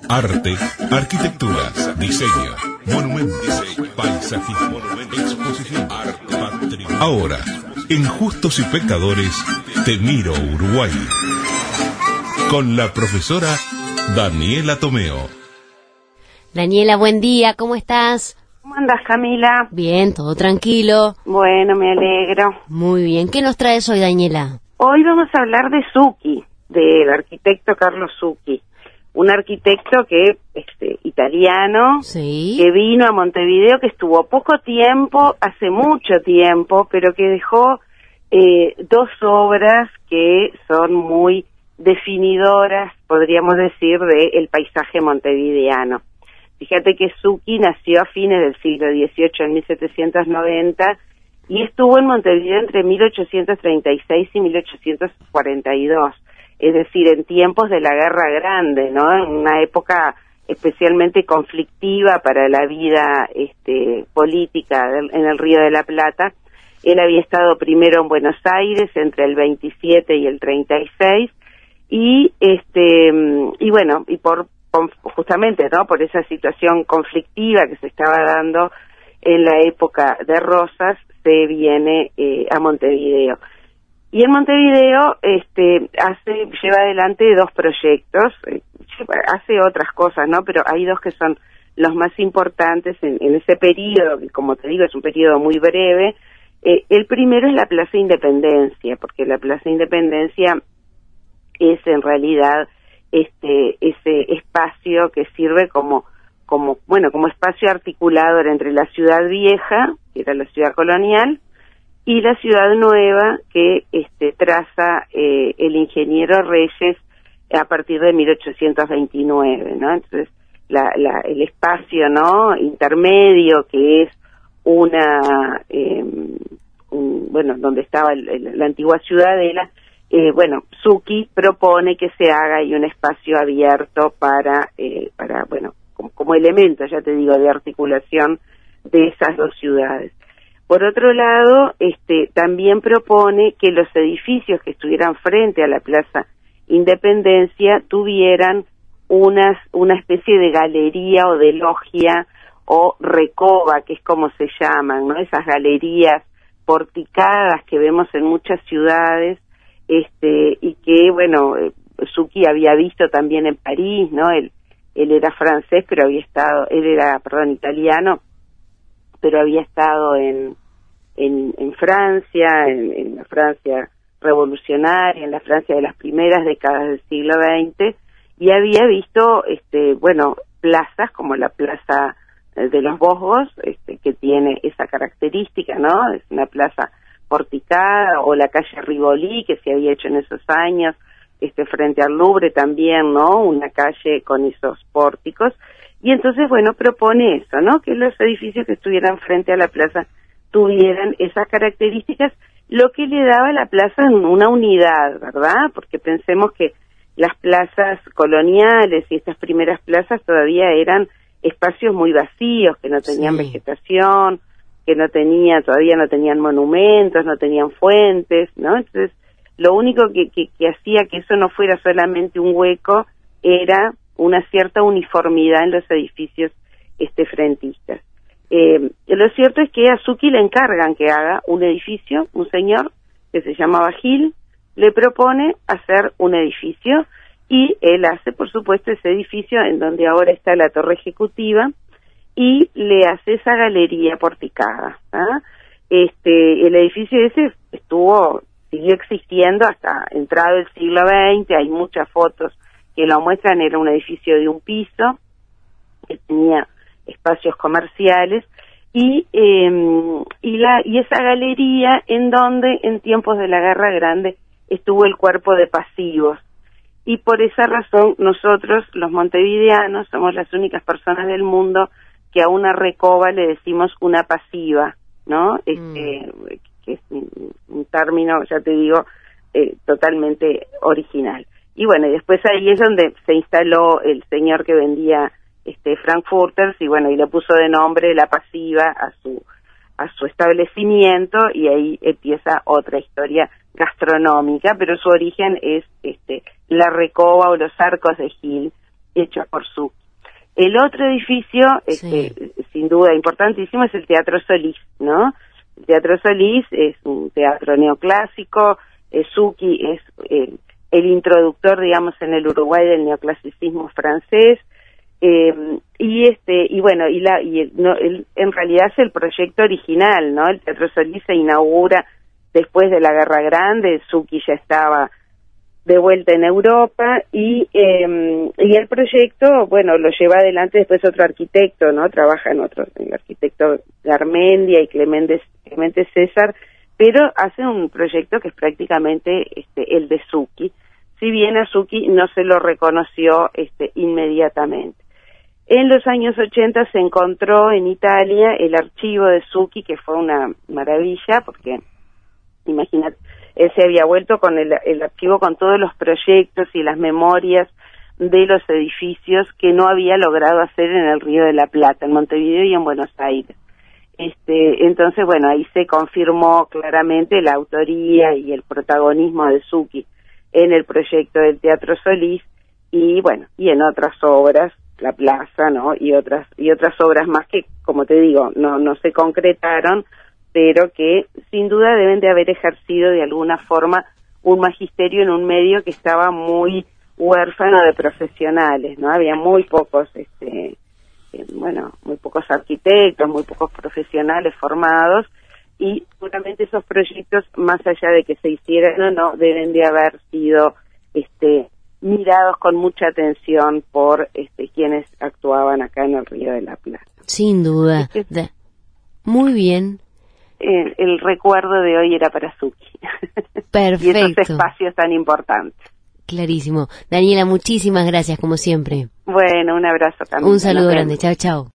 Arte, arquitectura, diseño, monumentos, paisajismo, exposición, arte, patrimonio. Ahora, en Justos y Pecadores, Te Miro Uruguay, con la profesora Daniela Tomeo. Daniela, buen día, ¿cómo estás? ¿Cómo andas, Camila? Bien, todo tranquilo. Bueno, me alegro. Muy bien, ¿qué nos traes hoy, Daniela? Hoy vamos a hablar de Zucchi, del arquitecto Carlo Zucchi. Un arquitecto que italiano, Sí. que vino a Montevideo, que estuvo poco tiempo, hace mucho tiempo, pero que dejó dos obras que son muy definidoras, podríamos decir, del paisaje montevideano. Fíjate que Zucchi nació a fines del siglo XVIII, en 1790, y estuvo en Montevideo entre 1836 y 1842. Es decir, en tiempos de la Guerra Grande, ¿no? En una época especialmente conflictiva para la vida política en el Río de la Plata. Él había estado primero en Buenos Aires entre el 27 y el 36 y bueno, y justamente, ¿no? Por esa situación conflictiva que se estaba dando en la época de Rosas, se viene a Montevideo. Y en Montevideo lleva adelante dos proyectos, hace otras cosas, ¿no? Pero hay dos que son los más importantes en ese periodo, que como te digo es un periodo muy breve. El primero es la Plaza Independencia, porque la Plaza Independencia es en realidad ese espacio que sirve como espacio articulador entre la ciudad vieja, que era la ciudad colonial, y la ciudad nueva que traza el ingeniero Reyes a partir de 1829, ¿no? Entonces el espacio, ¿no?, intermedio, que es donde estaba la antigua ciudadela, Zucchi propone que se haga ahí un espacio abierto para como elemento, ya te digo, de articulación de esas dos ciudades. Por otro lado, también propone que los edificios que estuvieran frente a la Plaza Independencia tuvieran una especie de galería o de logia o recoba, que es como se llaman, ¿no? Esas galerías porticadas que vemos en muchas ciudades, y que, Zucchi había visto también en París, ¿no? Él era francés, pero italiano, pero había estado en Francia, en la Francia revolucionaria, en la Francia de las primeras décadas del siglo XX, y había visto, plazas como la Plaza de los Bosgos, que tiene esa característica, ¿no? Es una plaza porticada, o la calle Rivoli, que se había hecho en esos años, frente al Louvre también, ¿no? Una calle con esos pórticos. Y entonces, propone eso, ¿no? Que los edificios que estuvieran frente a la plaza tuvieran esas características, lo que le daba a la plaza una unidad, ¿verdad? Porque pensemos que las plazas coloniales y estas primeras plazas todavía eran espacios muy vacíos, que no tenían vegetación, que todavía no tenían monumentos, no tenían fuentes, ¿no? Entonces, lo único que hacía que eso no fuera solamente un hueco era una cierta uniformidad en los edificios frentistas. Lo cierto es que a Zucchi le encargan que haga un edificio, un señor que se llamaba Gil, le propone hacer un edificio y él hace, por supuesto, ese edificio en donde ahora está la torre ejecutiva y le hace esa galería porticada, ¿ah? El edificio ese siguió existiendo hasta entrado el siglo XX, hay muchas fotos que lo muestran. Era un edificio de un piso, que tenía espacios comerciales, y esa galería en donde en tiempos de la Guerra Grande estuvo el cuerpo de pasivos, y por esa razón nosotros, los montevideanos, somos las únicas personas del mundo que a una recoba le decimos una pasiva, ¿no? Que es un término, ya te digo, totalmente original. Y y después ahí es donde se instaló el señor que vendía Frankfurters, y le puso de nombre La Pasiva a su establecimiento, y ahí empieza otra historia gastronómica, pero su origen es la Recoba o los Arcos de Gil, hecho por Zucchi. El otro edificio, sin duda importantísimo, es el Teatro Solís, ¿no? El Teatro Solís es un teatro neoclásico, Zucchi es el introductor, digamos, en el Uruguay del neoclasicismo francés, en realidad es el proyecto original, ¿no? El Teatro Solís se inaugura después de la Guerra Grande, Zucchi ya estaba de vuelta en Europa y el proyecto, bueno, lo lleva adelante después otro arquitecto, ¿no? Trabajan el arquitecto Garmendia y Clemente César, pero hace un proyecto que es prácticamente el de Zucchi, si bien a Zucchi no se lo reconoció inmediatamente. En los años 80 se encontró en Italia el archivo de Zucchi, que fue una maravilla, porque imagínate, él se había vuelto con el archivo con todos los proyectos y las memorias de los edificios que no había logrado hacer en el Río de la Plata, en Montevideo y en Buenos Aires. Entonces, bueno, ahí se confirmó claramente la autoría y el protagonismo de Zucchi en el proyecto del Teatro Solís y, bueno, y en otras obras, La Plaza, ¿no? Y otras obras más que, como te digo, no se concretaron, pero que sin duda deben de haber ejercido de alguna forma un magisterio en un medio que estaba muy huérfano de profesionales, ¿no? Había muy pocos, muy pocos arquitectos, muy pocos profesionales formados, y seguramente esos proyectos, más allá de que se hicieran o no, deben de haber sido mirados con mucha atención por quienes actuaban acá en el Río de la Plata. Sin duda. Muy bien. El recuerdo de hoy era para Zucchi. Perfecto. Y esos espacios tan importantes. Clarísimo. Daniela, muchísimas gracias, como siempre. Bueno, un abrazo también. Un saludo grande. Chao, chao.